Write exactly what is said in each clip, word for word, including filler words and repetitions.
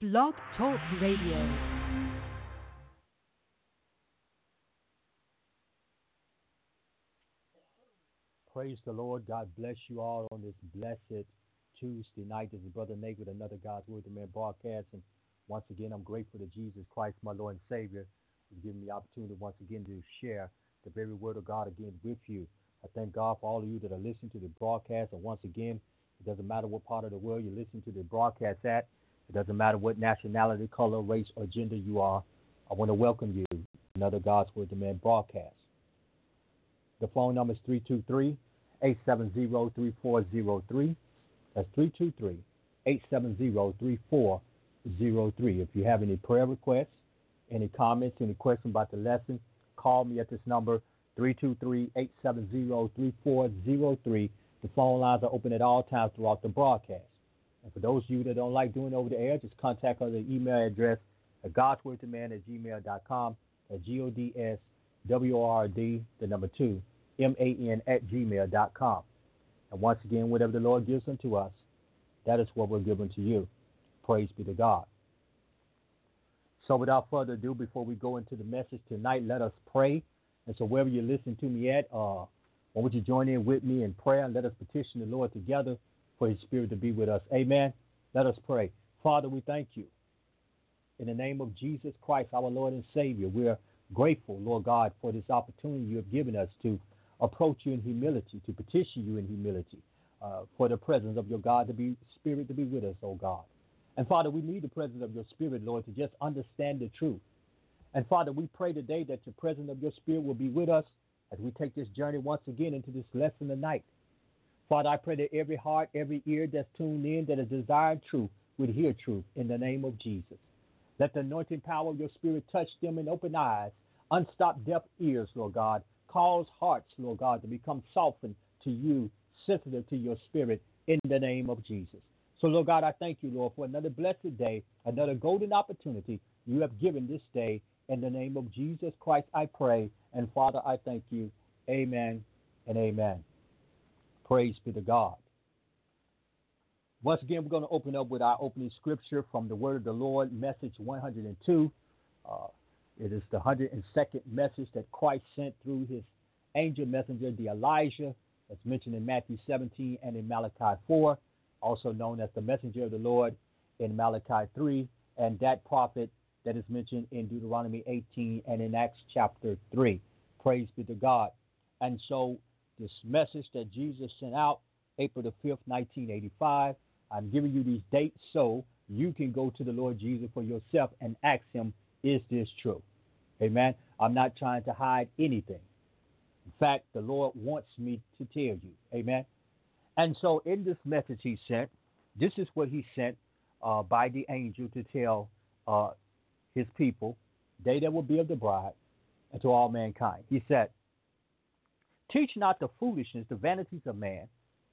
Blog Talk Radio. Praise the Lord. God bless you all on this blessed Tuesday night. This is Brother Nate with another God's Word to Man broadcast. And once again, I'm grateful to Jesus Christ, my Lord and Savior, who's given me the opportunity once again to share the very Word of God again with you. I thank God for all of you that are listening to the broadcast. And once again, it doesn't matter what part of the world you're listening to the broadcast at. It doesn't matter what nationality, color, race, or gender you are. I want to welcome you to another God's Word to Man broadcast. The phone number is three two three, eight seven zero, three four zero three. That's three two three, eight seven zero, three four zero three. If you have any prayer requests, any comments, any questions about the lesson, call me at this number, three two three, eight seven zero, three four zero three. The phone lines are open at all times throughout the broadcast. And for those of you that don't like doing it over the air, just contact us at the email address at godswordtoman at gmail dot com, at G O D S W O R D, the number two, M A N at gmail dot com. And once again, whatever the Lord gives unto us, that is what we're giving to you. Praise be to God. So without further ado, before we go into the message tonight, let us pray. And so wherever you're listening to me at, uh, why don't you join in with me in prayer and let us petition the Lord together for his Spirit to be with us. Amen. Let us pray. Father, we thank you. In the name of Jesus Christ, our Lord and Savior, we're grateful, Lord God, for this opportunity you have given us to approach you in humility, to petition you in humility, uh, for the presence of your God to be, Spirit to be with us, oh God. And Father, we need the presence of your Spirit, Lord, to just understand the truth. And Father, we pray today that the presence of your Spirit will be with us as we take this journey once again into this lesson tonight. Father, I pray that every heart, every ear that's tuned in, that has desired truth, would hear truth in the name of Jesus. Let the anointing power of your Spirit touch them and open eyes, unstop deaf ears, Lord God. Cause hearts, Lord God, to become softened to you, sensitive to your Spirit in the name of Jesus. So, Lord God, I thank you, Lord, for another blessed day, another golden opportunity you have given this day. In the name of Jesus Christ, I pray. And Father, I thank you. Amen and amen. Praise be to God. Once again, we're going to open up with our opening scripture from the Word of the Lord, message one hundred two. Uh, it is the one hundred second message that Christ sent through his angel messenger, the Elijah, that's mentioned in Matthew seventeen and in Malachi four, also known as the messenger of the Lord in Malachi three, and that prophet that is mentioned in Deuteronomy eighteen and in Acts chapter three. Praise be to God. And so this message that Jesus sent out, April the fifth, nineteen eighty-five, I'm giving you these dates so you can go to the Lord Jesus for yourself and ask him, is this true? Amen. I'm not trying to hide anything. In fact, the Lord wants me to tell you. Amen. And so in this message he sent, this is what he sent uh, by the angel to tell uh, his people, they that will be of the bride, and to all mankind. He said, teach not the foolishness, the vanities of man.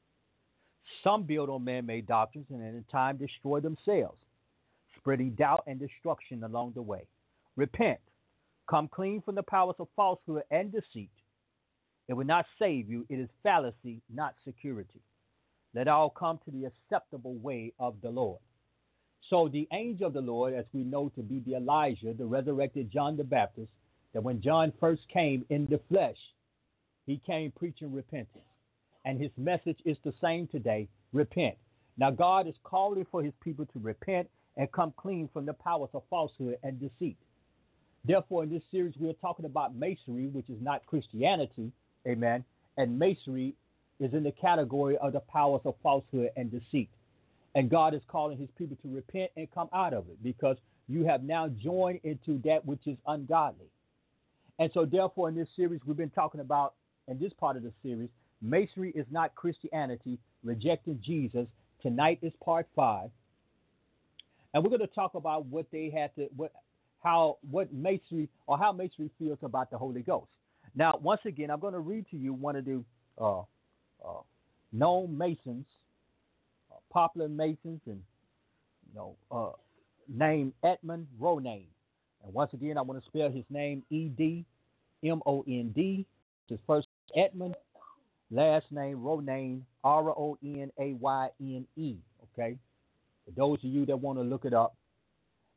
Some build on man-made doctrines and in time destroy themselves, spreading doubt and destruction along the way. Repent, come clean from the powers of falsehood and deceit. It will not save you. It is fallacy, not security. Let all come to the acceptable way of the Lord. So the angel of the Lord, as we know to be the Elijah, the resurrected John the Baptist, that when John first came in the flesh, he came preaching repentance. And his message is the same today, repent. Now God is calling for his people to repent and come clean from the powers of falsehood and deceit. Therefore, in this series, we are talking about masonry, which is not Christianity, amen, and masonry is in the category of the powers of falsehood and deceit. And God is calling his people to repent and come out of it because you have now joined into that which is ungodly. And so therefore in this series we've been talking about, in this part of the series, masonry is not Christianity, rejecting Jesus. Tonight is part five. And we're going to talk about what they had to, what, how, what masonry, or how masonry feels about the Holy Ghost. Now, once again, I'm going to read to you one of the uh, uh, known Masons, popular Masons, and you know, uh, named Edmund Ronayne. And once again, I want to spell his name E D M O N D. His first Edmund, last name Ronayne, R O N A Y N E. Okay, for those of you that want to look it up,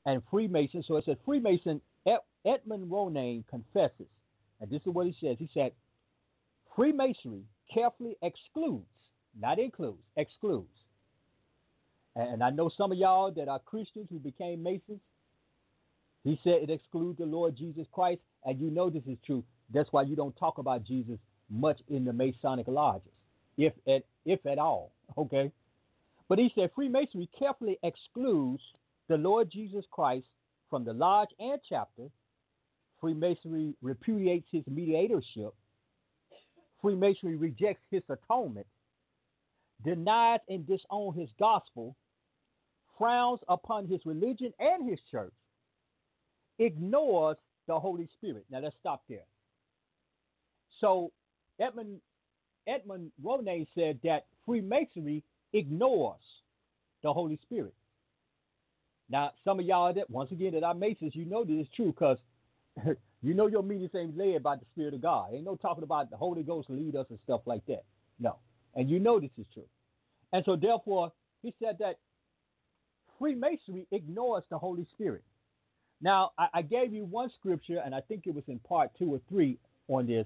and Freemason. So it said Freemason Ed- Edmund Ronayne confesses, and this is what he says. He said, Freemasonry carefully excludes, not includes, excludes. And I know some of y'all that are Christians who became Masons. He said it excludes the Lord Jesus Christ, and you know this is true. That's why you don't talk about Jesus much in the Masonic lodges, if at, if at all, okay? But he said Freemasonry carefully excludes the Lord Jesus Christ from the lodge and chapter. Freemasonry repudiates his mediatorship. Freemasonry rejects his atonement, denies and disowns his gospel, frowns upon his religion and his church, ignores the Holy Spirit. Now let's stop there. So Edmund Edmund Ronayne said that Freemasonry ignores the Holy Spirit. Now, some of y'all that once again that are Masons, you know this is true because you know your meetings ain't led by the Spirit of God. Ain't no talking about the Holy Ghost lead us and stuff like that. No. And you know this is true. And so therefore, he said that Freemasonry ignores the Holy Spirit. Now, I, I gave you one scripture, and I think it was in part two or three on this,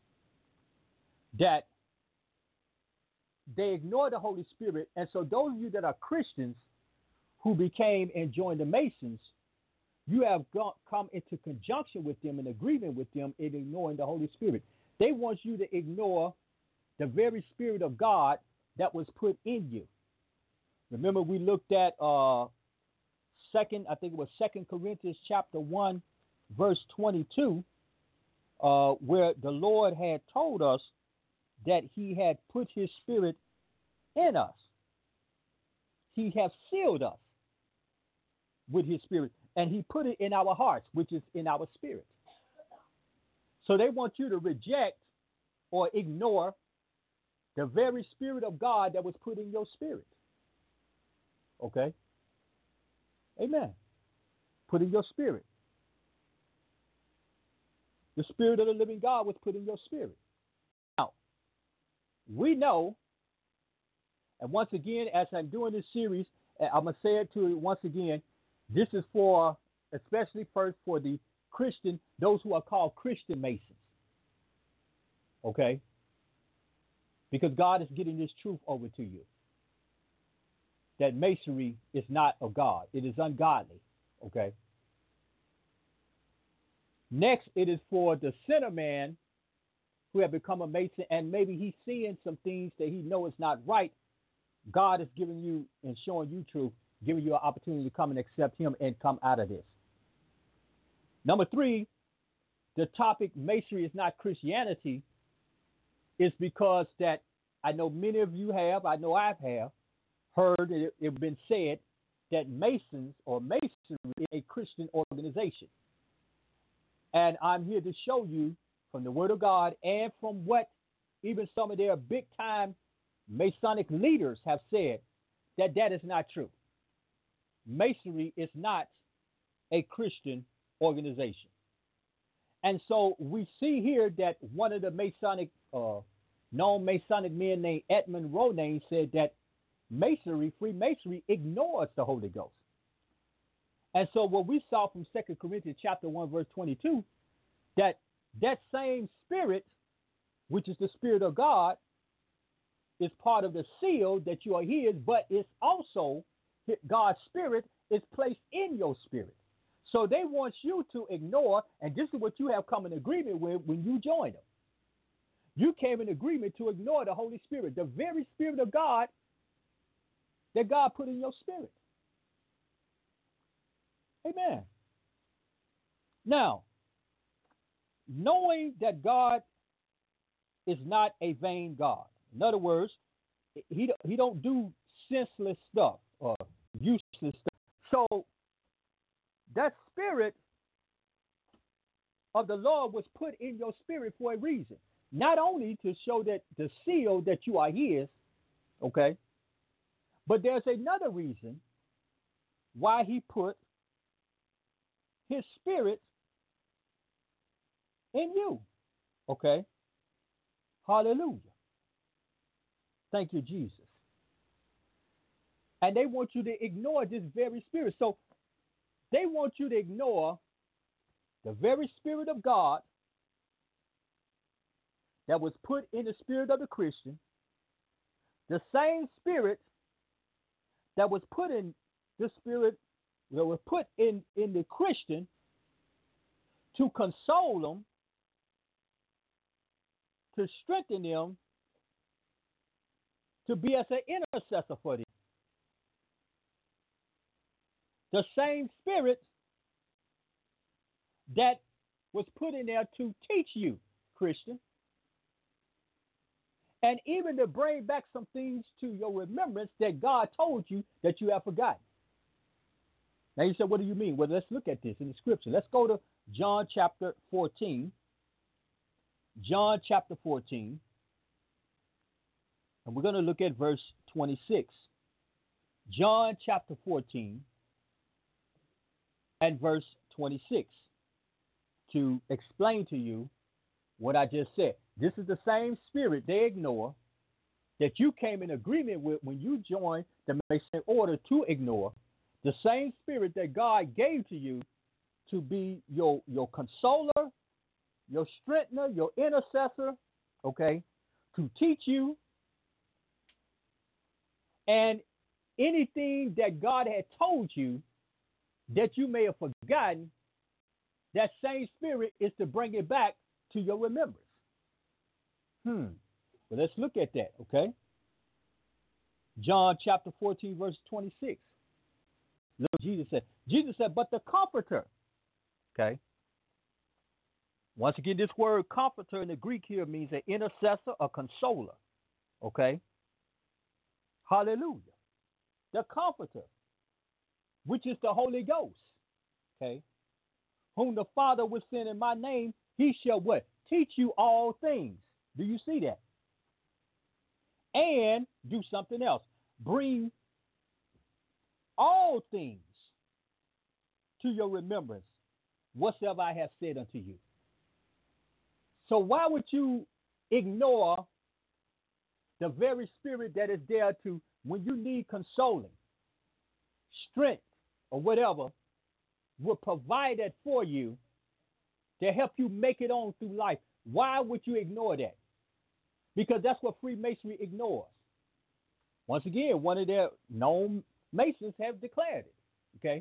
that they ignore the Holy Spirit. And so those of you that are Christians who became and joined the Masons, you have gone, come into conjunction with them and agreement with them in ignoring the Holy Spirit. They want you to ignore the very Spirit of God that was put in you. Remember, we looked at uh, second, I think it was Second Corinthians chapter one, verse twenty-two, uh, where the Lord had told us that he had put his Spirit in us. He has sealed us with his Spirit, and he put it in our hearts, which is in our spirit. So they want you to reject or ignore the very Spirit of God that was put in your spirit. Okay? Amen. Put in your spirit. The Spirit of the living God was put in your spirit. Now, we know, and once again, as I'm doing this series, I'm going to say it to you once again, this is for, especially first for the Christian, those who are called Christian Masons. Okay? Because God is getting this truth over to you. That Masonry is not of God. It is ungodly. Okay? Next, it is for the sinner man who have become a Mason, and maybe he's seeing some things that he knows is not right. God is giving you and showing you truth, giving you an opportunity to come and accept him and come out of this. Number three, the topic Masonry is not Christianity is because that I know many of you have, I know I've have heard it, it been said that Masons or Masonry is a Christian organization. And I'm here to show you from the Word of God and from what even some of their big time Masonic leaders have said that that is not true. Masonry is not a Christian organization. And so we see here that one of the Masonic, uh, known Masonic men named Edmund Ronayne said that Masonry, Freemasonry, ignores the Holy Ghost. And so what we saw from Second Corinthians chapter one, verse twenty-two, that that same spirit, which is the Spirit of God, is part of the seal that you are his, but it's also God's Spirit is placed in your spirit. So they want you to ignore, and this is what you have come in agreement with when you join them. You came in agreement to ignore the Holy Spirit, the very Spirit of God that God put in your spirit. Amen. Now, knowing that God is not a vain God. In other words, he, he don't do senseless stuff or useless stuff. So that spirit of the Lord was put in your spirit for a reason. Not only to show that the seal that you are his, okay, but there's another reason why he put his spirit in you. Okay? Hallelujah. Thank you, Jesus. And they want you to ignore this very spirit. So they want you to ignore the very Spirit of God that was put in the spirit of the Christian, the same Spirit that was put in the spirit that was put in, in the Christian to console them, to strengthen them, to be as an intercessor for them. The same Spirit that was put in there to teach you, Christian, and even to bring back some things to your remembrance that God told you that you have forgotten. Now you said, what do you mean? Well, let's look at this in the scripture. Let's go to John chapter fourteen. John chapter fourteen. And we're going to look at verse twenty-six. John chapter fourteen and verse twenty-six, to explain to you what I just said. This is the same Spirit they ignore that you came in agreement with when you joined the Masonic order to ignore. The same Spirit that God gave to you to be your, your consoler, your strengthener, your intercessor, okay, to teach you. And anything that God had told you that you may have forgotten, that same Spirit is to bring it back to your remembrance. Hmm. Well, let's look at that, okay? John chapter fourteen, verse twenty-six. Look what Jesus said. Jesus said, but the Comforter, okay? Once again, this word comforter in the Greek here means an intercessor, a consoler, okay? Hallelujah. The Comforter, which is the Holy Ghost, okay? Whom the Father will send in my name, he shall what? Teach you all things. Do you see that? And do something else. Bring all things to your remembrance, whatsoever I have said unto you. So why would you ignore the very Spirit that is there to, when you need consoling, strength, or whatever, will provide that for you to help you make it on through life? Why would you ignore that? Because that's what Freemasonry ignores. Once again, one of their known Masons have declared it, okay?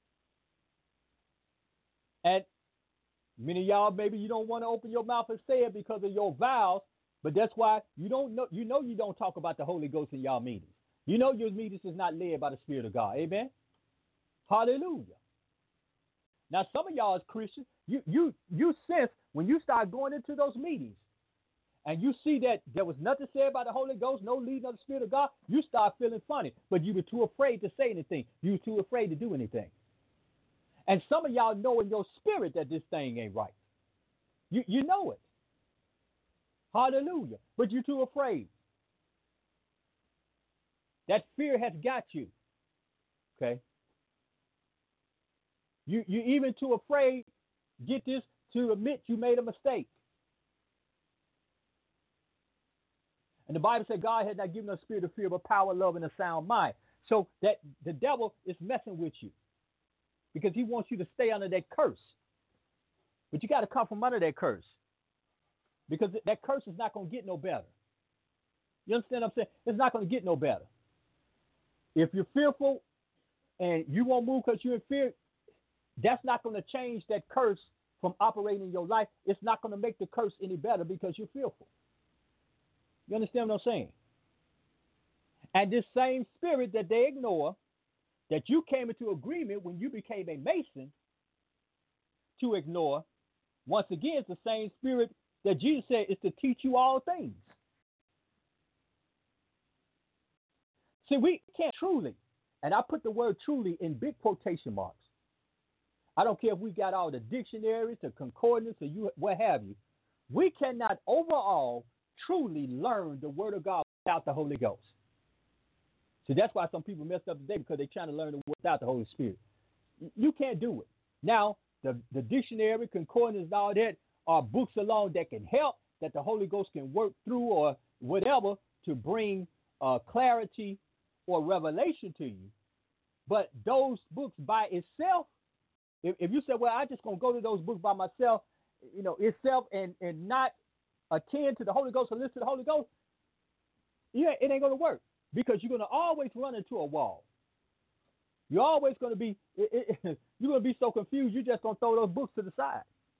And many of y'all, maybe you don't want to open your mouth and say it because of your vows, but that's why you don't know, you know you don't talk about the Holy Ghost in y'all meetings. You know your meetings is not led by the Spirit of God. Amen? Hallelujah. Now, some of y'all as Christians, you you you sense when you start going into those meetings and you see that there was nothing said by the Holy Ghost, no leading of the Spirit of God, you start feeling funny. But you were too afraid to say anything. You were too afraid to do anything. And some of y'all know in your spirit that this thing ain't right. You you know it. Hallelujah. But you're too afraid. That fear has got you. Okay. You you even too afraid, get this, to admit you made a mistake. And the Bible said God had not given us a spirit of fear, but power, love, and a sound mind. So that the devil is messing with you because he wants you to stay under that curse. But you got to come from under that curse because that curse is not going to get no better. You understand what I'm saying? It's not going to get no better. If you're fearful and you won't move because you're in fear, that's not going to change that curse from operating in your life. It's not going to make the curse any better because you're fearful. You understand what I'm saying? And this same spirit that they ignore, that you came into agreement when you became a Mason to ignore, once again, it's the same spirit that Jesus said is to teach you all things. See, we can't truly, and I put the word truly in big quotation marks. I don't care if we got all the dictionaries, the concordance, or you, what have you. We cannot overall truly learn the word of God without the Holy Ghost. So that's why some people messed up today, because they're trying to learn the word without the Holy Spirit. You can't do it. Now, the, the dictionary, concordance, and all that are books alone that can help, that the Holy Ghost can work through or whatever to bring uh, clarity or revelation to you. But those books by itself If, if you say, well, I just gonna go to those books by myself, you know, itself, and and not attend to the Holy Ghost or listen to the Holy Ghost, yeah, it ain't gonna work because you're gonna always run into a wall. You're always gonna be, it, it, you're gonna be so confused. You're just gonna throw those books to the side.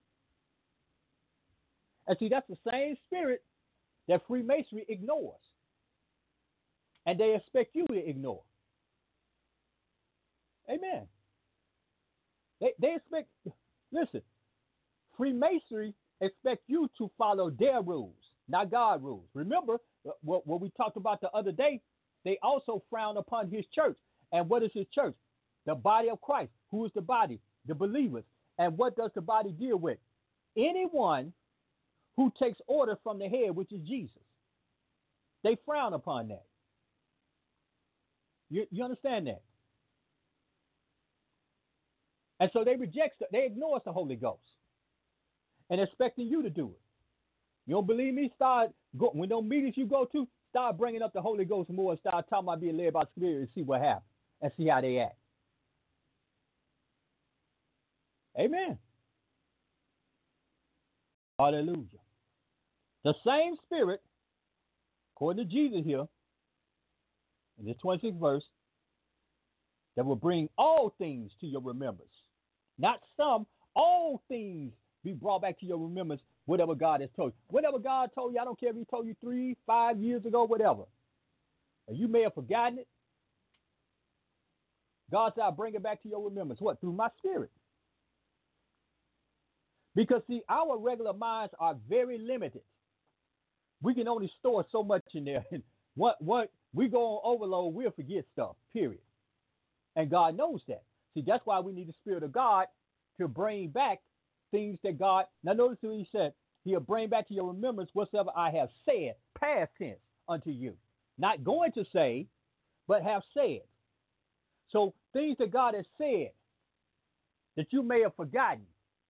And see, that's the same spirit that Freemasonry ignores, and they expect you to ignore. Amen. They they expect. Listen, Freemasonry expect you to follow their rules, not God's rules. Remember what, what we talked about the other day? They also frown upon his church. And what is his church? The body of Christ. Who is the body? The believers. And what does the body deal with? Anyone who takes order from the head, which is Jesus. They frown upon that. You, you understand that? And so they reject, they ignore the Holy Ghost and expecting you to do it. You don't believe me? Start go, when those meetings you go to, start bringing up the Holy Ghost more and start talking about being led by the Spirit and see what happens and see how they act. Amen. Hallelujah. The same Spirit, according to Jesus here, in this twenty-sixth verse, that will bring all things to your remembrance. Not some, all things be brought back to your remembrance, whatever God has told you. Whatever God told you, I don't care if he told you three, five years ago, whatever. And you may have forgotten it. God said, I'll bring it back to your remembrance. What? Through my Spirit. Because, see, our regular minds are very limited. We can only store so much in there. what, what, we go on overload, we'll forget stuff, period. And God knows that. See, that's why we need the Spirit of God to bring back things that God, now notice what he said, he'll bring back to your remembrance whatsoever I have said, past tense, unto you. Not going to say, but have said. So things that God has said that you may have forgotten,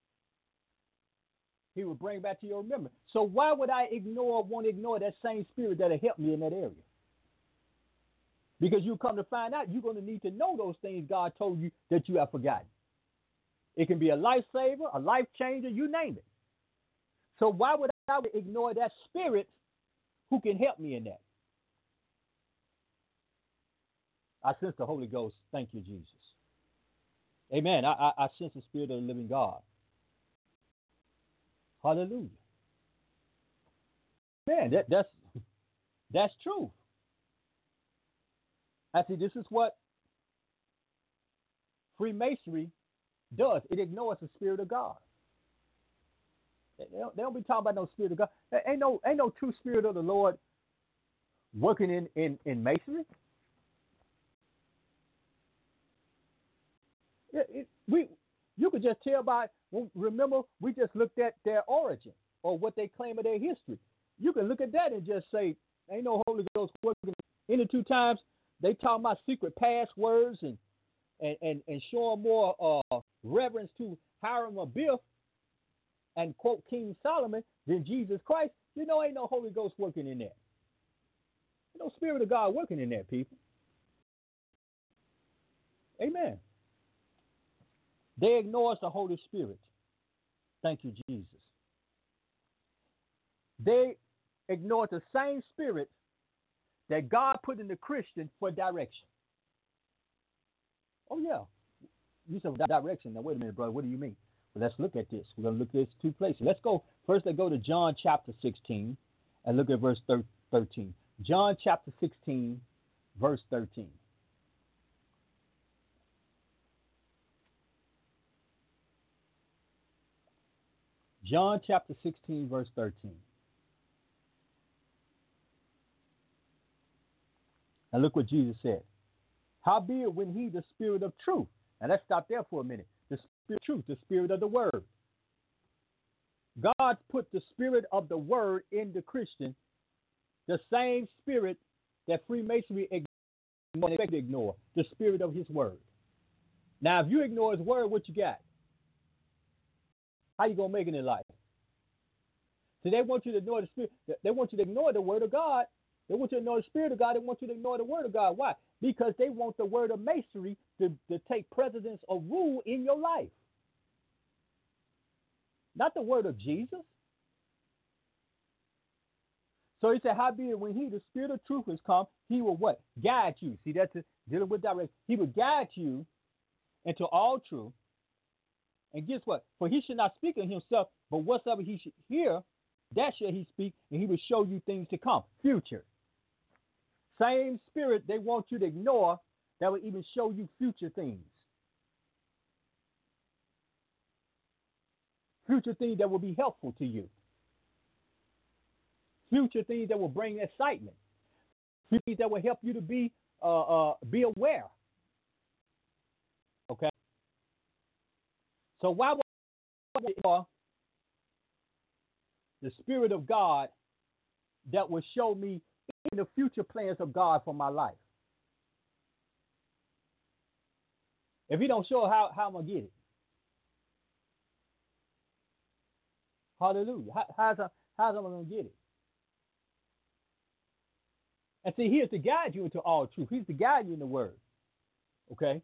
he will bring back to your remembrance. So why would I ignore, want to ignore that same Spirit that'll help me in that area? Because you come to find out, you're going to need to know those things God told you that you have forgotten. It can be a lifesaver, a life changer, you name it. So why would I ignore that Spirit who can help me in that? I sense the Holy Ghost. Thank you, Jesus. Amen. I, I, I sense the Spirit of the living God. Hallelujah. Man, that, that's that's true. I see, this is what Freemasonry does. It ignores the Spirit of God. They don't, they don't be talking about no Spirit of God. There ain't no, ain't no true Spirit of the Lord working in, in, in Masonry. It, it, we, you could just tell by, well, remember, we just looked at their origin or what they claim of their history. You can look at that and just say, ain't no Holy Ghost working. Any two times, they talk about secret passwords and and, and, and showing more uh, reverence to Hiram Abiff and quote King Solomon than Jesus Christ. You know, ain't no Holy Ghost working in there. Ain't no Spirit of God working in there, people. Amen. They ignore the Holy Spirit. Thank you, Jesus. They ignore the same Spirit that God put in the Christian for direction. Oh, yeah. You said direction. Now, wait a minute, brother. What do you mean? Well, let's look at this. We're going to look at this two places. Let's go. First, let's go to John chapter sixteen and look at verse thirteen. John chapter sixteen, verse thirteen. John chapter sixteen, verse thirteen. And look what Jesus said. Howbeit when he, the Spirit of truth, and let's stop there for a minute. The Spirit of truth, the Spirit of the Word. God put the Spirit of the Word in the Christian, the same Spirit that Freemasonry ignore, the Spirit of His Word. Now, if you ignore His Word, what you got? How you gonna make it in life? So they want you to ignore the Spirit. They want you to ignore the Word of God. They want you to ignore the Spirit of God. They want you to ignore the Word of God. Why? Because they want the word of Masonry to, to take precedence or rule in your life. not the word of Jesus. So he said, howbeit when he, the spirit of truth, is come, he will what? Guide you. See, that's it, dealing with direct. He will guide you into all truth. And guess what? For he should not speak of himself, but whatsoever he should hear, that shall he speak, and he will show you things to come. Future. Same spirit they want you to ignore that will even show you future things. Future things that will be helpful to you. Future things that will bring excitement. Future things that will help you to be uh, uh, be aware. Okay. So why would the Spirit of God that will show me the future plans of God for my life? If he don't show how how am I gonna get it? Hallelujah. How, how's I, how's I gonna get it? And see, he is to guide you into all truth. He's to guide you in the word. Okay?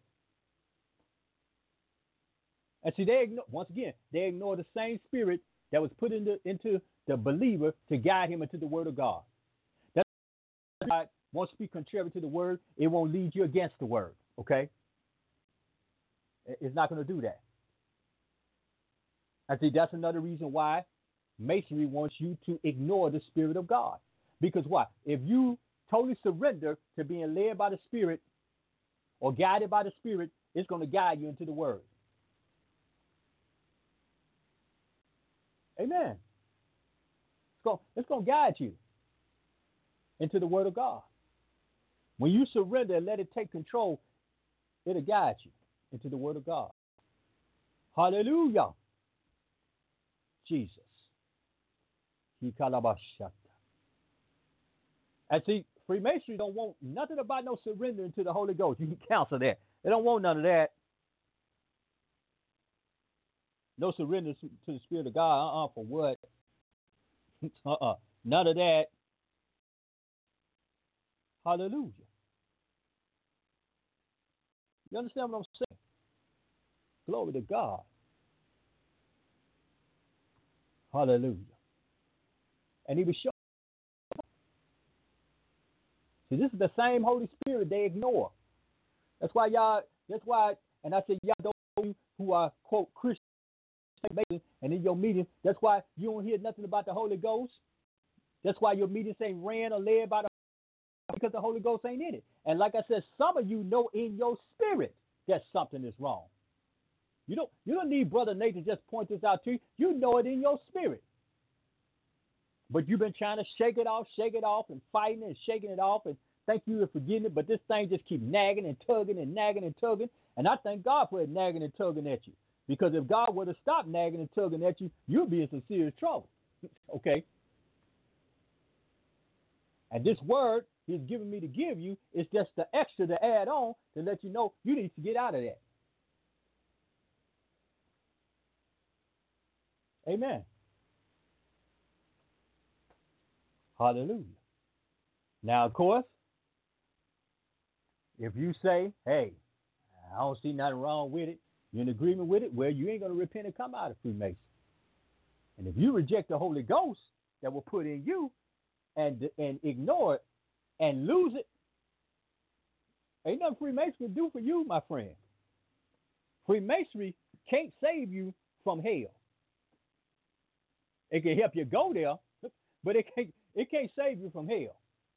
And see, they ignore, once again, they ignore the same spirit that was put into, into the believer to guide him into the word of God. That's why God won't speak contrary to the word. It won't lead you against the word. Okay? It's not going to do that. And see, that's another reason why Masonry wants you to ignore the Spirit of God. Because why? If you totally surrender to being led by the Spirit or guided by the Spirit, it's going to guide you into the word. Amen. It's going, it's going to guide you into the word of God. When you surrender and let it take control, it'll guide you into the word of God. Hallelujah. Jesus. And see, Freemasonry don't want nothing about no surrendering to the Holy Ghost. You can counsel that. They don't want none of that. No surrender to the Spirit of God. Uh-uh, for what? uh-uh. None of that. Hallelujah. You understand what I'm saying? Glory to God. Hallelujah. And he was showing. See, this is the same Holy Spirit they ignore. That's why y'all, that's why, and I said, y'all those who are, quote, Christian, and in your meeting, that's why you don't hear nothing about the Holy Ghost. That's why your meetings ain't ran or led by the because the Holy Ghost ain't in it. And like I said, some of you know in your spirit that something is wrong. You don't you don't need Brother Nate to just point this out to you. You know it in your spirit. But you've been trying to shake it off, shake it off, and fighting and shaking it off, and thank you for forgetting it. But this thing just keeps nagging and tugging and nagging and tugging. And I thank God for it nagging and tugging at you. Because if God were to stop nagging and tugging at you, you'd be in some serious trouble. Okay? And this word he's giving me to give you is just the extra to add on to let you know you need to get out of that. Amen. Hallelujah. Now, of course, if you say, hey, I don't see nothing wrong with it, you're in agreement with it, well, you ain't going to repent and come out of Freemason. And if you reject the Holy Ghost that will put in you and, and ignore it and lose it, ain't nothing Freemason can do for you, my friend. Freemasonry can't save you from hell. It can help you go there, but it can't, it can't save you from hell.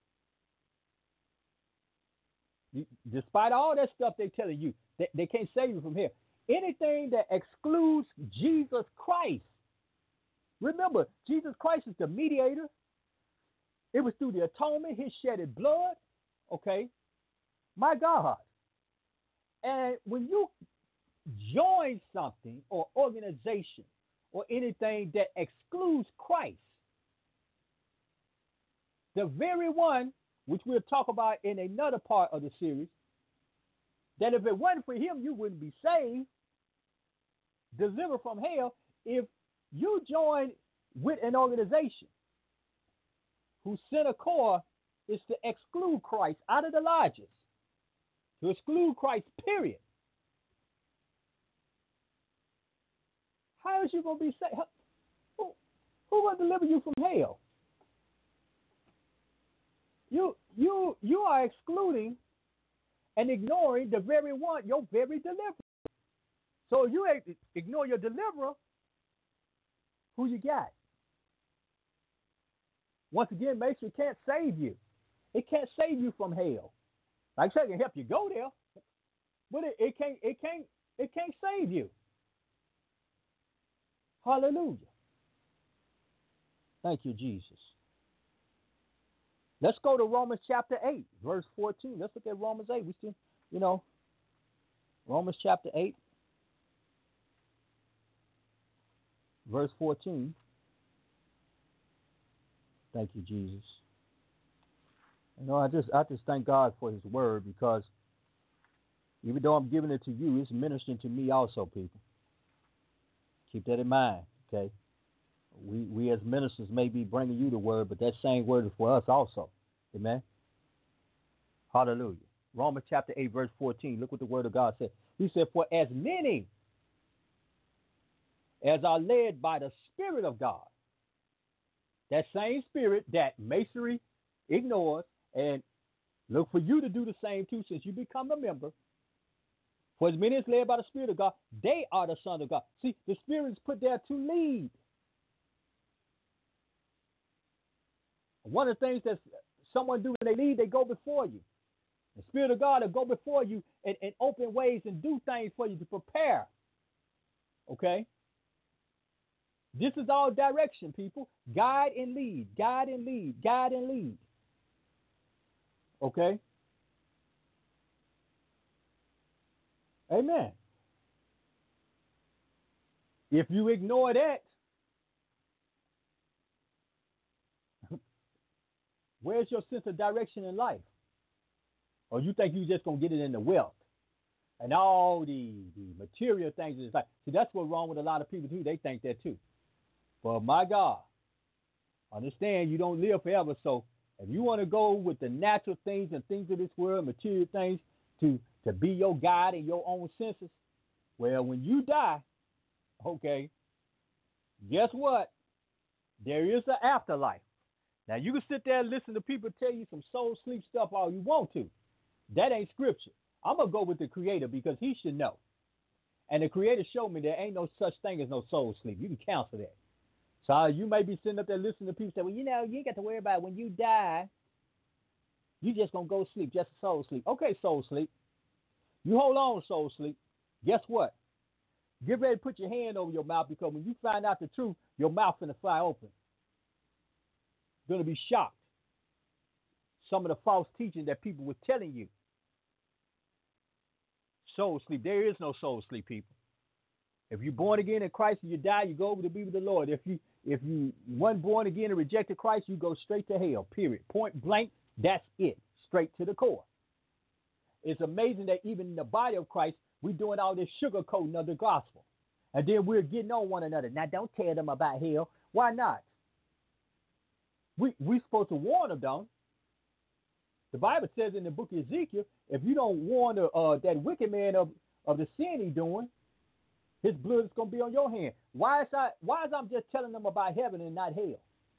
Despite all that stuff they're telling you, they, they can't save you from hell. Anything that excludes Jesus Christ. Remember, Jesus Christ is the mediator. It was through the atonement, his shedded blood. Okay? My God. And when you join something or organization or anything that excludes Christ, the very one, which we'll talk about in another part of the series, that if it wasn't for him, you wouldn't be saved, delivered from hell. If you join with an organization whose center core is to exclude Christ out of the lodges, to exclude Christ, period, how is you going to be saved? Who will deliver you from hell? You you you are excluding and ignoring the very one, your very deliverer. So you ignore your deliverer, who you got? Once again, make sure it can't save you. It can't save you from hell. Like I said, it can help you go there, but it, it can't it can't it can't save you. Hallelujah. Thank you, Jesus. Let's go to Romans chapter eight, verse fourteen. Let's look at Romans eight. We still, you know, Romans chapter eight, verse fourteen. Thank you, Jesus. You know, I just I just thank God for his word, because even though I'm giving it to you, it's ministering to me also, people. Keep that in mind, okay? We we as ministers may be bringing you the word, but that same word is for us also. Amen? Hallelujah. Romans chapter eight, verse fourteen. Look what the word of God said. He said, for as many as are led by the Spirit of God, that same Spirit that Masonry ignores, and look for you to do the same too, since you become a member. For as many as led by the Spirit of God, they are the sons of God. See, the Spirit is put there to lead. One of the things that someone do when they lead, they go before you. The Spirit of God will go before you and, and open ways and do things for you to prepare. Okay? This is all direction, people. Guide and lead, guide and lead, guide and lead. Okay? Amen. If you ignore that, where's your sense of direction in life? Or you think you're just going to get it in the wealth and all the, the material things? Is like, see, that's what's wrong with a lot of people too. They think that too. But my God, understand you don't live forever. So if you want to go with the natural things and things of this world, material things, to, to be your guide in your own senses, well, when you die, okay, guess what? There is an afterlife. Now, you can sit there and listen to people tell you some soul sleep stuff all you want to. That ain't scripture. I'm going to go with the Creator, because he should know. And the Creator showed me there ain't no such thing as no soul sleep. You can cancel that. So you may be sitting up there listening to people say, well, you know, you ain't got to worry about it. When you die, you just going to go sleep, just soul sleep. Okay, soul sleep. You hold on, soul sleep. Guess what? Get ready to put your hand over your mouth, because when you find out the truth, your mouth going to fly open. Going to be shocked. Some of the false teaching that people were telling you. Soul sleep. There is no soul sleep, people. If you're born again in Christ and you die, you go over to be with the Lord. If you if you weren't born again and rejected Christ, you go straight to hell, period. Point blank, that's it. Straight to the core. It's amazing that even in the body of Christ, we're doing all this sugarcoating of the gospel. And then we're getting on one another. Now, don't tell them about hell. Why not? We we supposed to warn them, don't? The Bible says in the book of Ezekiel, if you don't warn the, uh, that wicked man of, of the sin he's doing, his blood is going to be on your hand. Why is I why is I'm just telling them about heaven and not hell?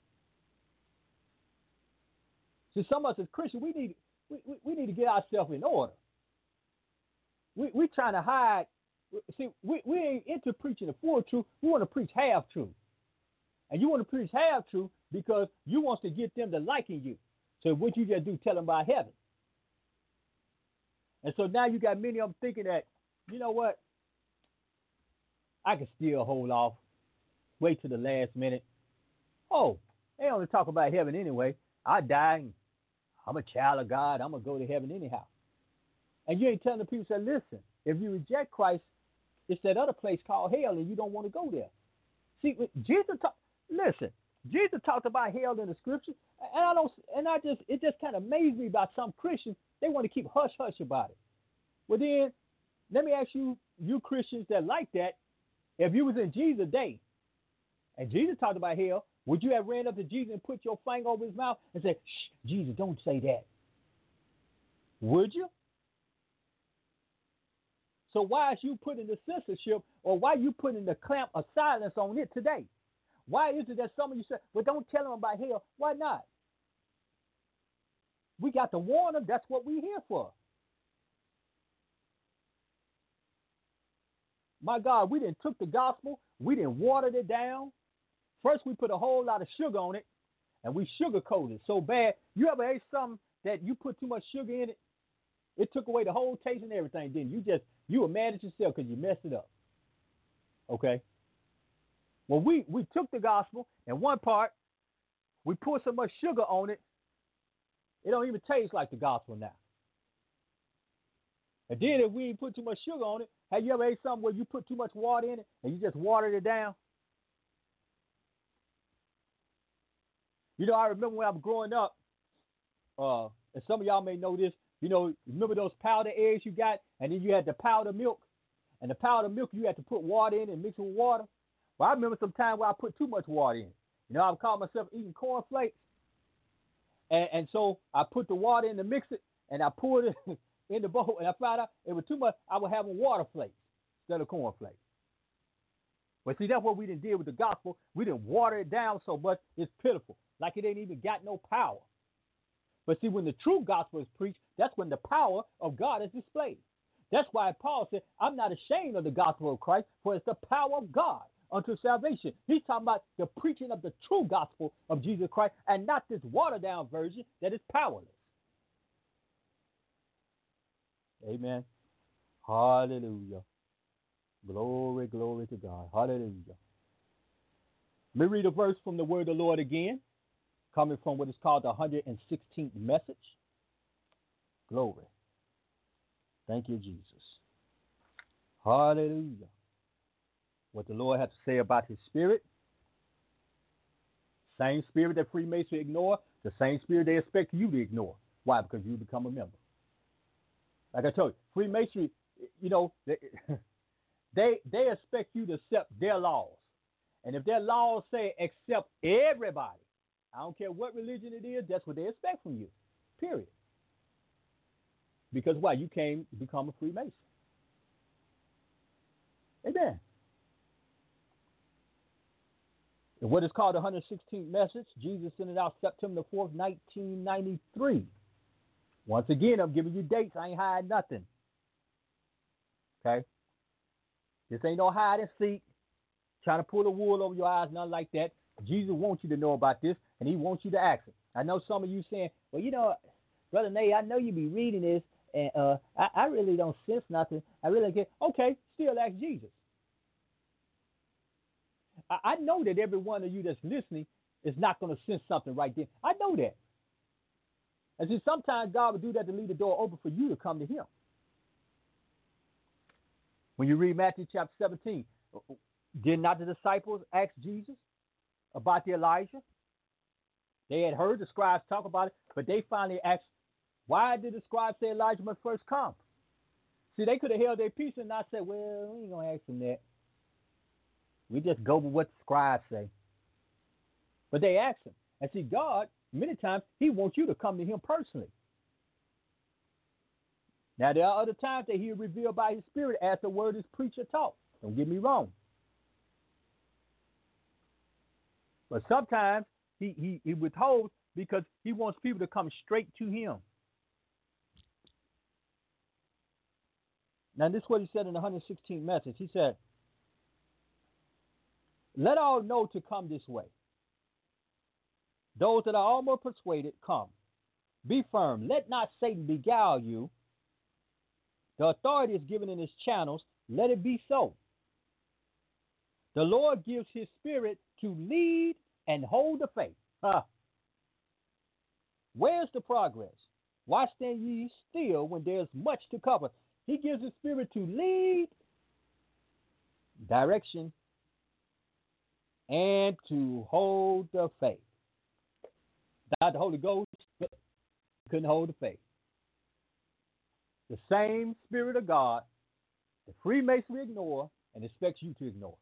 See, some of us as Christians, we need we, we, we need to get ourselves in order. We we trying to hide. See, we, we ain't into preaching the full truth. We want to preach half truth. And you want to preach half truth because you want to get them to liking you. So what you just do, tell them about heaven. And so now you got many of them thinking that, you know what, I can still hold off, wait till the last minute. Oh, they only talk about heaven anyway. I die, and I'm a child of God. I'm going to go to heaven anyhow. And you ain't telling the people, say, listen, if you reject Christ, it's that other place called hell, and you don't want to go there. See, Jesus talk, listen, Jesus talked about hell in the scripture, and I don't, and I just, it just kind of amazed me about some Christians. They want to keep hush hush about it. Well, then, let me ask you, you Christians that like that, if you was in Jesus' day, and Jesus talked about hell, would you have ran up to Jesus and put your finger over his mouth and said, shh, Jesus, don't say that? Would you? So why is you putting the censorship, or why you putting the clamp of silence on it today? Why is it that some of you say, well, don't tell them about hell? Why not? We got to warn them. That's what we're here for. My God, we didn't took the gospel. We didn't watered it down. First, we put a whole lot of sugar on it, and we sugarcoated it so bad. You ever ate something that you put too much sugar in it? It took away the whole taste and everything, didn't you? You just, you were mad at yourself because you messed it up. Okay? Well, we, we took the gospel, and one part, we put so much sugar on it, it don't even taste like the gospel now. And then if we put too much sugar on it, have you ever ate something where you put too much water in it and you just watered it down? You know, I remember when I was growing up, uh, and some of y'all may know this, you know, remember those powder eggs you got, and then you had the powder milk, and the powder milk you had to put water in and mix it with water. Well, I remember some time where I put too much water in. You know, I would call myself eating cornflakes. And, and so I put the water in to mix it, and I poured it in the bowl, and I found out it was too much. I was having water flakes instead of cornflakes. But see, that's what we didn't do with the gospel. We didn't water it down so much, it's pitiful. Like it ain't even got no power. But see, when the true gospel is preached, that's when the power of God is displayed. That's why Paul said, I'm not ashamed of the gospel of Christ, for it's the power of God unto salvation. He's talking about the preaching of the true gospel of Jesus Christ and not this watered down version that is powerless. Amen. Hallelujah. Glory, glory to God. Hallelujah. Let me read a verse from the word of the Lord again, coming from what is called the one hundred sixteenth message. Glory. Thank you, Jesus. Hallelujah. What the Lord has to say about his spirit. Same spirit that Freemasons ignore, the same spirit they expect you to ignore. Why? Because you become a member. Like I told you, Freemasonry, you know, they, they, they expect you to accept their laws. And if their laws say accept everybody, I don't care what religion it is, that's what they expect from you, period. Because why? You came to become a Freemason. Amen. And what is called the one hundred sixteenth message, Jesus sent it out September fourth, nineteen ninety-three. Once again, I'm giving you dates. I ain't hiding nothing. Okay? This ain't no hide and seek, trying to pull the wool over your eyes, nothing like that. Jesus wants you to know about this, and he wants you to ask him. I know some of you saying, well, you know, Brother Nate, I know you be reading this, and uh, I, I really don't sense nothing. I really get okay, still ask Jesus. I, I know that every one of you that's listening is not going to sense something right there. I know that. And see, sometimes God will do that to leave the door open for you to come to him. When you read Matthew chapter seventeen, did not the disciples ask Jesus about the Elijah? They had heard the scribes talk about it, but they finally asked, why did the scribes say Elijah must first come? See, they could have held their peace and not said, well, we ain't going to ask him that. We just go with what the scribes say. But they asked him. And see, God, many times, he wants you to come to him personally. Now, there are other times that he'll reveal by his spirit as the word is preached or taught. Don't get me wrong. But sometimes he, he, he withholds because he wants people to come straight to him. Now, this is what he said in the one hundred sixteenth message. He said, let all know to come this way. Those that are almost persuaded, come. Be firm. Let not Satan beguile you. The authority is given in his channels. Let it be so. The Lord gives his spirit to lead and hold the faith. Huh. Where's the progress? Why stand ye still when there's much to cover? He gives his spirit to lead, direction, and to hold the faith. Without the Holy Ghost, couldn't hold the faith. The same Spirit of God, the Freemasonry ignore and expects you to ignore.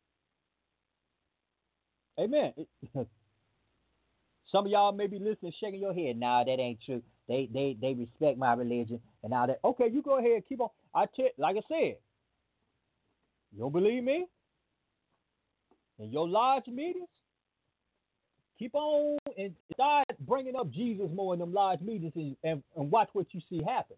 Amen. Some of y'all may be listening, shaking your head. Nah, that ain't true. They they they respect my religion and all that. Okay, you go ahead, keep on. I tell, like I said, you don't believe me? In your large meetings, keep on and start bringing up Jesus more in them large meetings and, and, and watch what you see happen.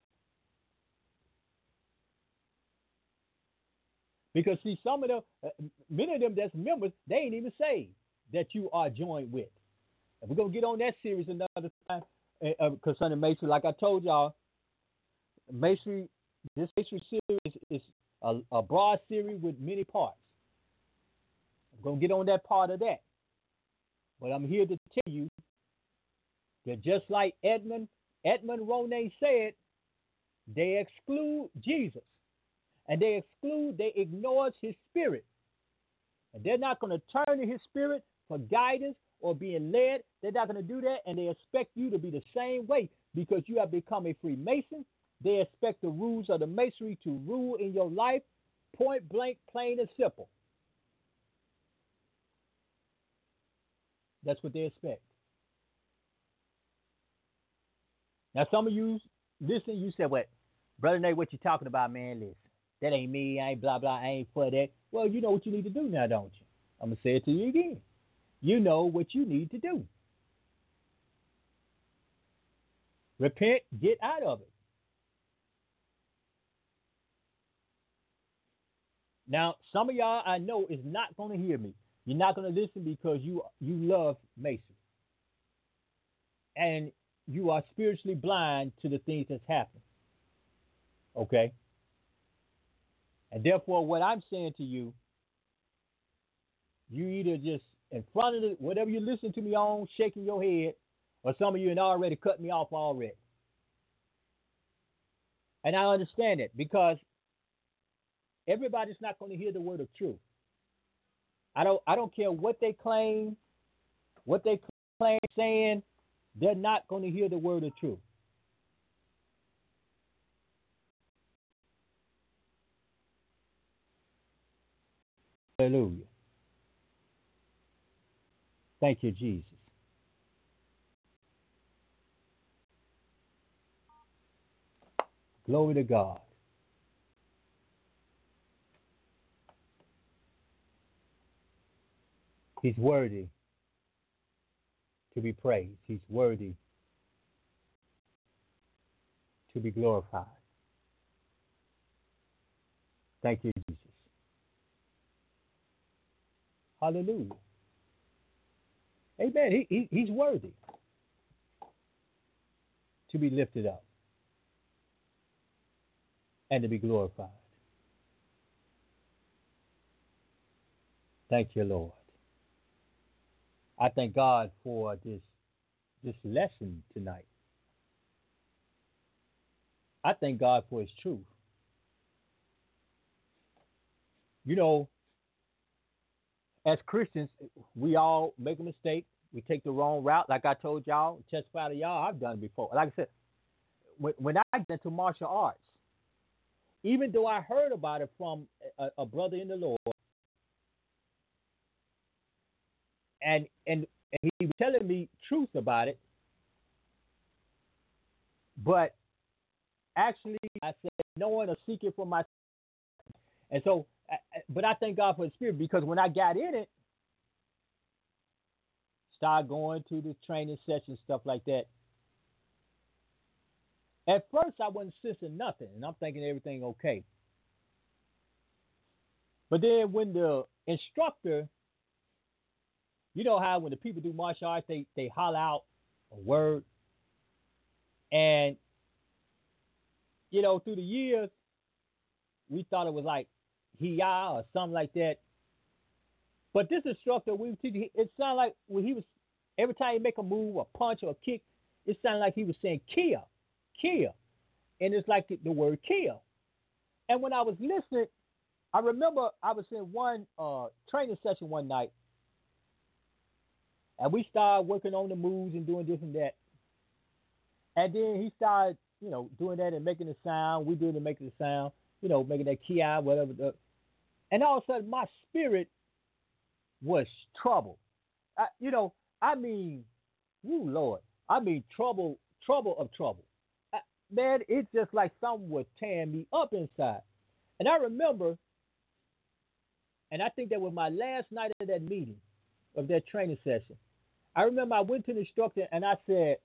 Because see, some of them, uh, many of them that's members, they ain't even saved that you are joined with. And we're going to get on that series another time uh, uh, concerning Masonry. Like I told y'all, Masonry, this Masonry series is a, a broad series with many parts. I'm going to get on that part of that. But I'm here to tell you that just like Edmund, Edmund Ronay said, they exclude Jesus. And they exclude, they ignore his spirit. And they're not going to turn to his spirit for guidance or being led. They're not going to do that. And they expect you to be the same way because you have become a Freemason. They expect the rules of the Masonry to rule in your life, point blank, plain and simple. That's what they expect. Now, some of you listen, you said, what, Brother Nate, what you talking about, man? Listen, that ain't me. I ain't blah, blah. I ain't for that. Well, you know what you need to do now, don't you? I'm going to say it to you again. You know what you need to do. Repent, get out of it. Now, some of y'all I know is not going to hear me. You're not going to listen because you you love Masonry. And you are spiritually blind to the things that's happening. Okay? And therefore, what I'm saying to you, you either just in front of the, whatever you listen to me on, shaking your head, or some of you had already cut me off already. And I understand it because everybody's not going to hear the word of truth. I don't I don't care what they claim, what they claim saying, they're not going to hear the word of truth. Hallelujah. Thank you, Jesus. Glory to God. He's worthy to be praised. He's worthy to be glorified. Thank you, Jesus. Hallelujah. Amen. He, he, he's worthy to be lifted up and to be glorified. Thank you, Lord. I thank God for this, this lesson tonight. I thank God for his truth. You know, as Christians, we all make a mistake. We take the wrong route. Like I told y'all, testify to y'all, I've done it before. Like I said, when, when I get into martial arts, even though I heard about it from a, a brother in the Lord, and, and and he was telling me truth about it, but actually I said, knowing or seeking for myself. And so, but I thank God for his spirit because when I got in it, started going to the training sessions, stuff like that. At first, I wasn't sensing nothing, and I'm thinking everything okay. But then when the instructor, you know how when the people do martial arts, they, they holler out a word. And, you know, through the years, we thought it was like Hiya or something like that. But this instructor, we were teaching, it sounded like when he was, every time he make a move, a punch or a kick, it sounded like he was saying Kia, Kia. And it's like the, the word kill. And when I was listening, I remember I was in one uh, training session one night, and we started working on the moves and doing this and that. And then he started, you know, doing that and making the sound. We doing it, making the sound, you know, making that Kia, whatever. The, and all of a sudden, my spirit was troubled. I, you know, I mean, woo, Lord, I mean trouble, trouble of trouble. I, man, it's just like something was tearing me up inside. And I remember And I think that was my last night of that meeting, of that training session. I remember I went to the instructor and I said,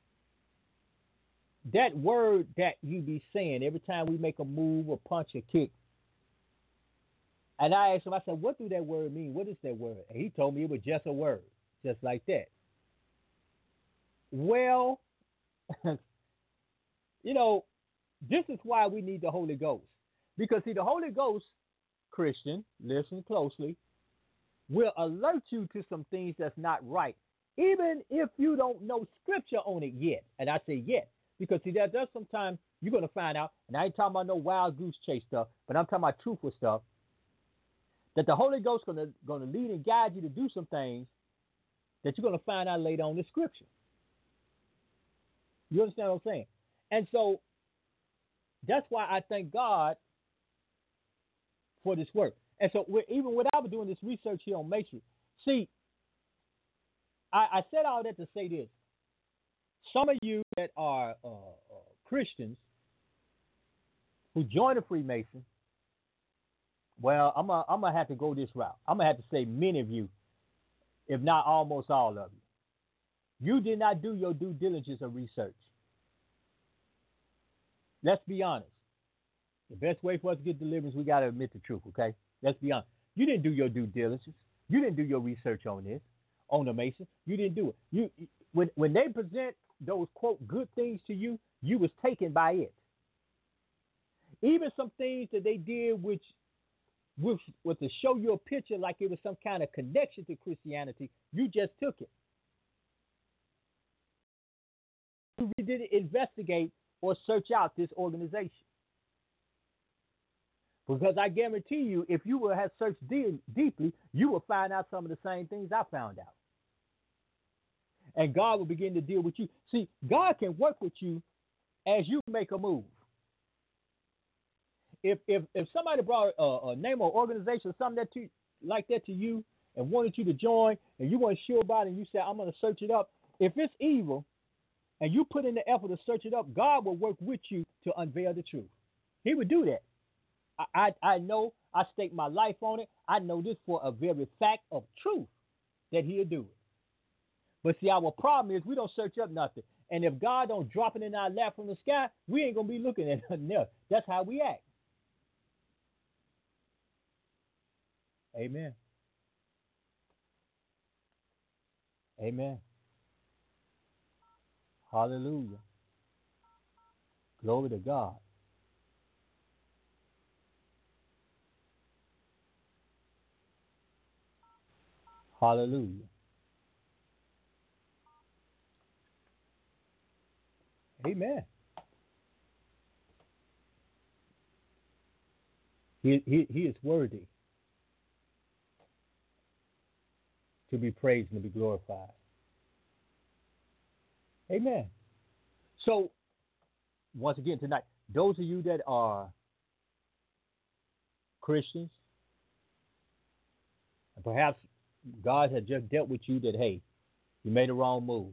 that word that you be saying every time we make a move or punch or kick. And I asked him, I said, what do that word mean? What is that word? And he told me it was just a word, just like that. Well, you know, this is why we need the Holy Ghost. Because, see, the Holy Ghost, Christian, listen closely, will alert you to some things that's not right, even if you don't know scripture on it yet. And I say yet, because, see, that does sometimes you're going to find out, and I ain't talking about no wild goose chase stuff, but I'm talking about truthful stuff, that the Holy Ghost is going to, going to lead and guide you to do some things that you're going to find out later on in scripture. You understand what I'm saying? And so that's why I thank God for this work. And so we're, even without doing this research here on Masonry, see, I, I said all that to say this. Some of you that are uh, uh, Christians who join the Freemason, well, I'm going I'm to have to go this route. I'm going to have to say many of you, if not almost all of you. You did not do your due diligence of research. Let's be honest. The best way for us to get deliverance, we got to admit the truth, okay? Let's be honest. You didn't do your due diligence. You didn't do your research on this, on the Mason. You didn't do it. You when when they present those, quote, good things to you, you was taken by it. Even some things that they did which with, with to show you a picture like it was some kind of connection to Christianity, you just took it. You didn't investigate or search out this organization. Because I guarantee you, if you would have searched de- deeply, you will find out some of the same things I found out. And God will begin to deal with you. See, God can work with you as you make a move. If if if somebody brought a, a name or organization or something that to, like that to you and wanted you to join and you weren't sure about it and you said, I'm going to search it up. If it's evil and you put in the effort to search it up, God will work with you to unveil the truth. He would do that. I, I, I know, I stake my life on it. I know this for a very fact of truth that he'll do it. But see, our problem is we don't search up nothing. And if God don't drop it in our lap from the sky, we ain't going to be looking at nothing else. That's how we act. Amen. Amen. Hallelujah. Glory to God. Hallelujah. Amen. He, he, he is worthy to be praised and to be glorified. Amen. So, once again tonight, those of you that are Christians, and perhaps God has just dealt with you that, hey, you made a wrong move.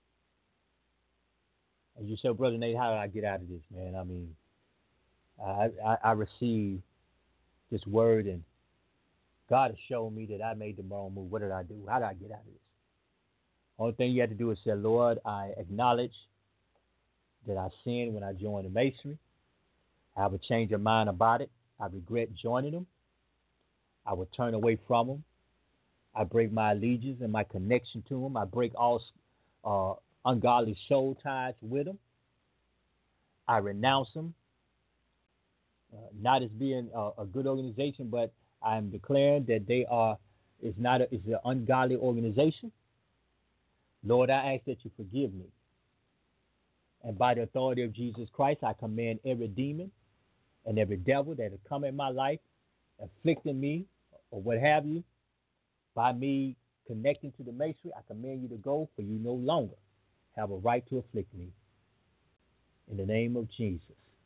And you say, Brother Nate, how do I get out of this, man? I mean, I, I, I received this word and God has shown me that I made the wrong move. What did I do? How did I get out of this? Only thing you have to do is say, Lord, I acknowledge that I sinned when I joined the Masonry. I have a change of mind about it. I regret joining them. I will turn away from them. I break my allegiance and my connection to them. I break all uh, ungodly soul ties with them. I renounce them, uh, not as being a, a good organization, but I am declaring that they are is not a, is an ungodly organization. Lord, I ask that you forgive me. And by the authority of Jesus Christ, I command every demon and every devil that has come in my life, afflicting me or what have you, by me connecting to the Masonry, I command you to go, for you no longer have a right to afflict me. In the name of Jesus.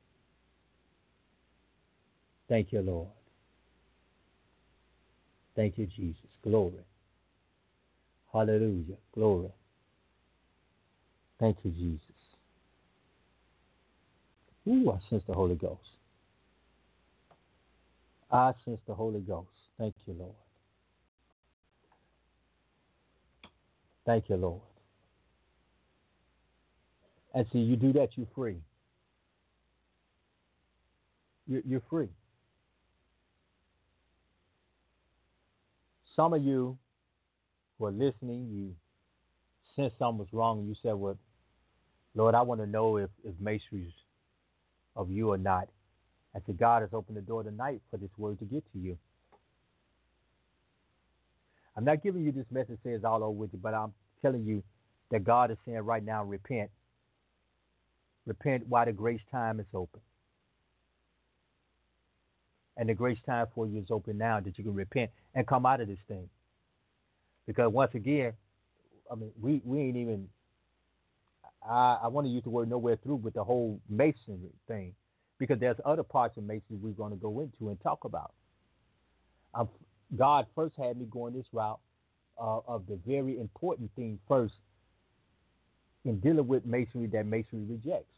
Thank you, Lord. Thank you, Jesus. Glory. Hallelujah. Glory. Thank you, Jesus. Ooh, I sense the Holy Ghost. I sense the Holy Ghost. Thank you, Lord. Thank you, Lord. And see, you do that, you're free. You're, you're free. Some of you who are listening, you sense something was wrong, and you said, well, Lord, I want to know if, if masonry's of you or not. And so God has opened the door tonight for this word to get to you. I'm not giving you this message says all over with you, but I'm telling you that God is saying right now, repent. Repent while the grace time is open. And the grace time for you is open now that you can repent and come out of this thing. Because once again, I mean, we, we ain't even, I, I want to use the word nowhere through with the whole masonry thing, because there's other parts of masonry we're going to go into and talk about. I'm, God first had me going this route uh, of the very important thing first in dealing with masonry that masonry rejects.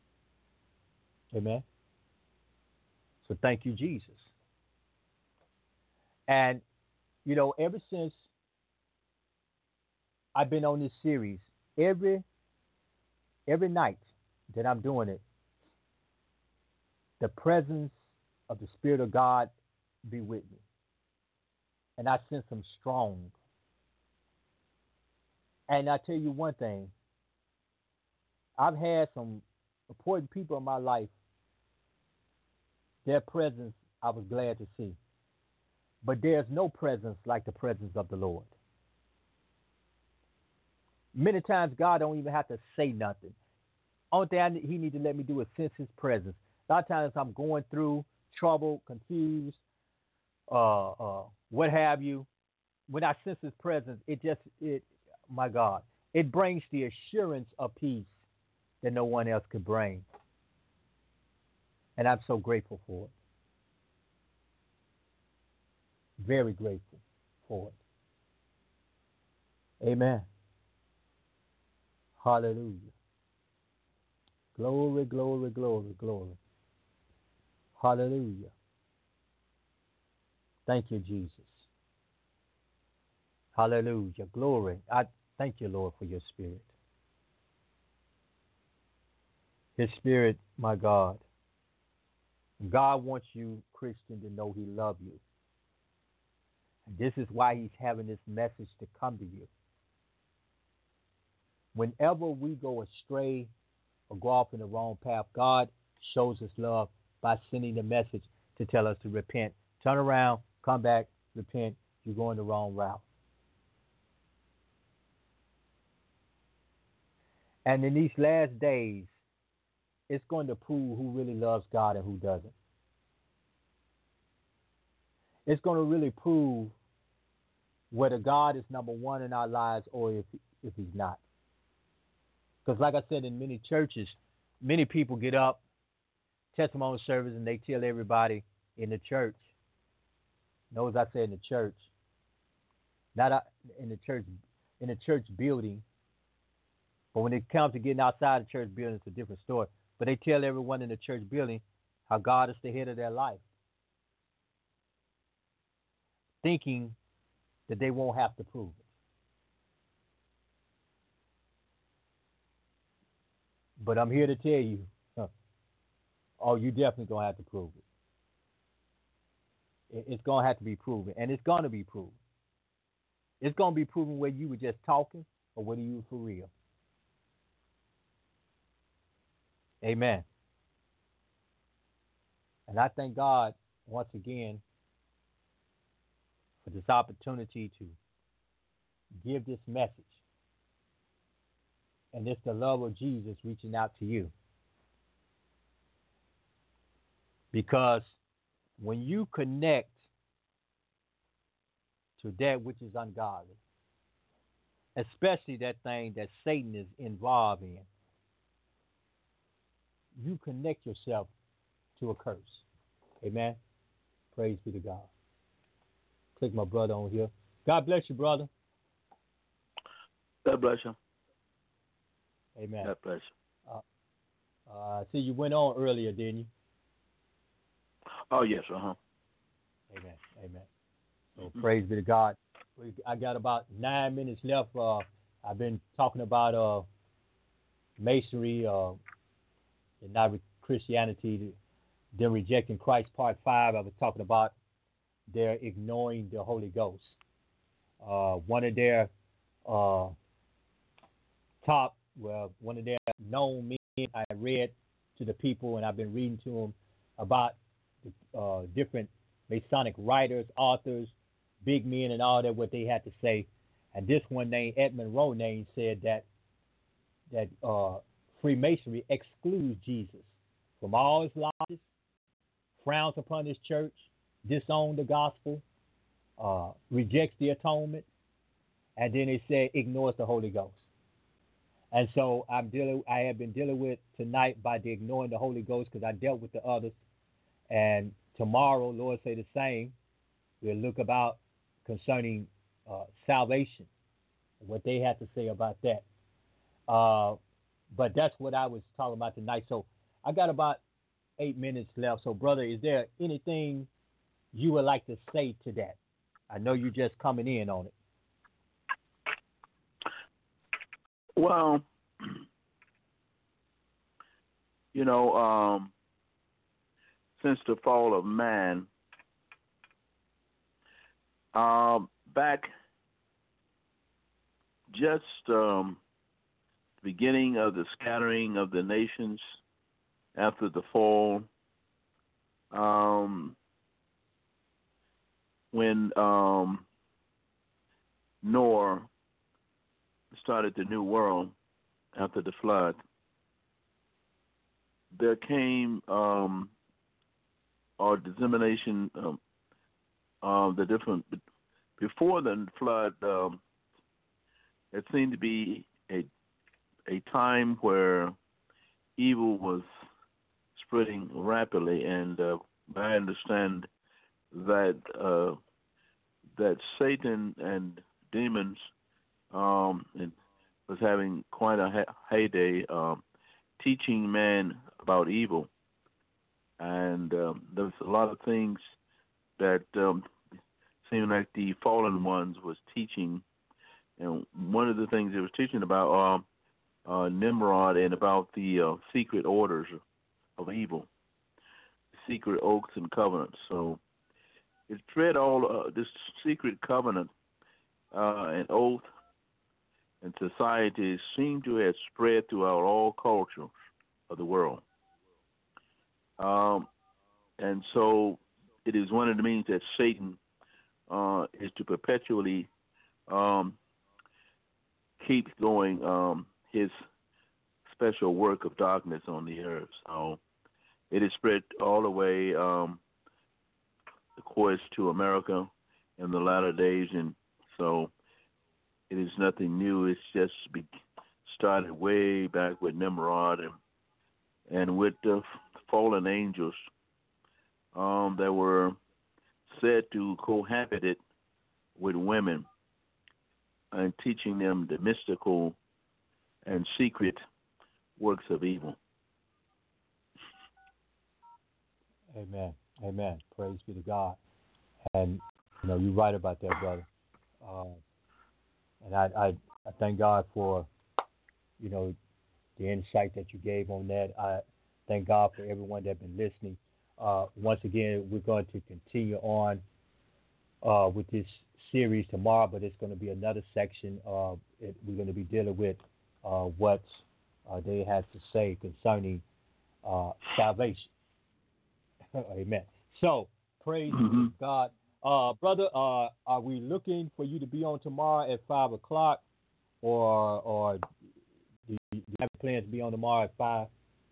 Amen. So thank you, Jesus. And, you know, ever since I've been on this series, every every night that I'm doing it, the presence of the Spirit of God be with me. And I sense Him strong. And I tell you one thing, I've had some important people in my life, their presence I was glad to see. But there's no presence like the presence of the Lord. Many times God don't even have to say nothing. Only thing I need, He need to let me do is sense His presence. A lot of times I'm going through trouble, confused, uh, uh, what have you. When I sense His presence, it just, it, my God, it brings the assurance of peace that no one else could bring. And I'm so grateful for it. Very grateful for it. Amen. Hallelujah. Glory, glory, glory, glory. Hallelujah. Thank you, Jesus. Hallelujah. Glory. I thank you, Lord, for your Spirit. His Spirit, my God. God wants you, Christian, to know He loves you. And this is why He's having this message to come to you. Whenever we go astray or go off in the wrong path, God shows His love by sending the message to tell us to repent. Turn around, come back, repent. You're going the wrong route. And in these last days, it's going to prove who really loves God and who doesn't. It's going to really prove whether God is number one in our lives or if, if He's not. Because like I said, in many churches, many people get up, testimony service, and they tell everybody in the church. Notice I said in the church, not in the church, in the church building. But when it comes to getting outside the church building, it's a different story. But they tell everyone in the church building how God is the head of their life, thinking that they won't have to prove it. But I'm here to tell you, huh, oh, you definitely going to have to prove it. It's going to have to be proven, and it's going to be proven. It's going to be proven whether you were just talking or whether you were for real. Amen. And I thank God once again for this opportunity to give this message. And it's the love of Jesus reaching out to you. Because when you connect to that which is ungodly, especially that thing that Satan is involved in, you connect yourself to a curse. Amen. Praise be to God. Click my brother on here. God bless you, brother. God bless you. Amen. God bless you. Uh, uh, see, you went on earlier, didn't you? Oh, yes. Uh-huh. Amen. Amen. So praise be to God. We, I got about nine minutes left. Uh, I've been talking about uh, masonry uh, and not Christianity, them rejecting Christ, part five. I was talking about their ignoring the Holy Ghost. Uh, one of their uh, top, well, one of their known men I read to the people, and I've been reading to them about the, uh, different Masonic writers, authors, big men, and all that, what they had to say. And this one named Edmund Ronayne said that that uh, Freemasonry excludes Jesus from all his lodges, frowns upon his church, disowns the gospel, uh, rejects the atonement, and then it said ignores the Holy Ghost. And so I'm dealing. I have been dealing with tonight by the ignoring the Holy Ghost, because I dealt with the others. And tomorrow, Lord say the same. We'll look about concerning uh, salvation, what they had to say about that. Uh, but that's what I was talking about tonight. So I got about eight minutes left. So, brother, is there anything you would like to say to that? I know you're just coming in on it. Well, you know, um, since the fall of man, um, back just um, beginning of the scattering of the nations after the fall, um, when um, Noah started the new world after the flood, there came um, or dissemination um, of the different. Before the flood, um, it seemed to be a a time where evil was spreading rapidly, and uh, I understand that uh, that Satan and demons um, and was having quite a heyday um, teaching man about evil, and um, there's a lot of things that um, seemed like the fallen ones was teaching, and one of the things they was teaching about um, uh, Nimrod and about the uh, secret orders of evil, secret oaths and covenants. So it spread all uh, this secret covenant uh, and oath and societies seem to have spread throughout all cultures of the world. Um, and so it is one of the means that Satan uh, is to perpetually um, keep going um, his special work of darkness on the earth. So it is spread all the way, um, of course, to America in the latter days. And so it is nothing new. It's just be, started way back with Nimrod and, and with the fallen angels um, that were said to cohabit it with women and teaching them the mystical and secret works of evil. Amen. Amen. Praise be to God. And, you know, you're right about that, brother. Uh, and I, I, I thank God for, you know, the insight that you gave on that. I thank God for everyone that's been listening. Uh, once again, we're going to continue on uh, with this series tomorrow, but it's going to be another section. Uh, it, we're going to be dealing with uh, what uh, they have to say concerning uh, salvation. Amen. So, praise mm-hmm. God. Uh, brother, uh, are we looking for you to be on tomorrow at five o'clock, or or do you have plans to be on tomorrow at five?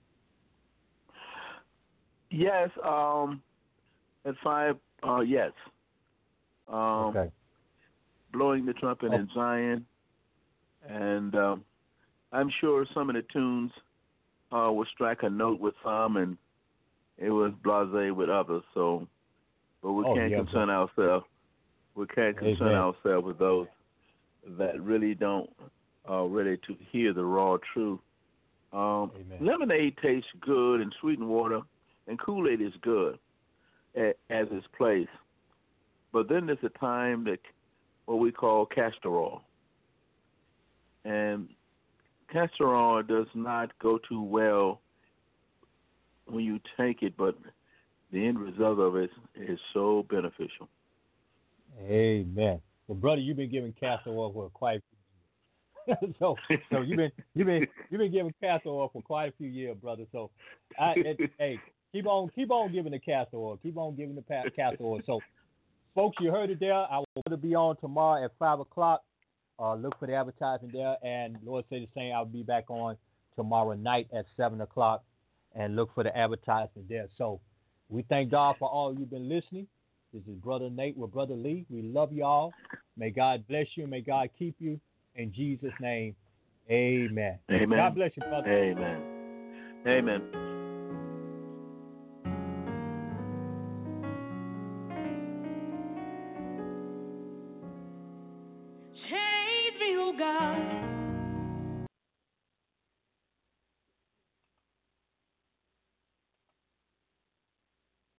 Yes, um, at five. Uh, yes. Um, okay. Blowing the trumpet oh. in Zion, and um, I'm sure some of the tunes uh, will strike a note with some, and it was blasé with others. So, but we oh, can't yeah, concern bro. ourselves. We can't concern Amen. ourselves with those that really don't uh, ready to hear the raw truth. Um, lemonade tastes good, and sweetened water and Kool-Aid is good at, as its place. but then there's a time that what we call castor oil, and castor oil does not go too well when you take it, but the end result of it is so beneficial. Amen. Well, brother, you've been giving castor oil for quite a few years. so so you've been you've been you've been giving castor oil for quite a few years, brother. So I it, hey, keep on keep on giving the castor oil. Keep on giving the pa- castor oil. So folks, you heard it there. I will be on tomorrow at five o'clock. Uh, look for the advertising there, and Lord say the same. I'll be back on tomorrow night at seven o'clock, and look for the advertisement there. So we thank God for all you've been listening. This is Brother Nate with Brother Lee. We love you all. May God bless you. May God keep you. In Jesus' name, amen. Amen. God bless you, brother. Amen. Amen.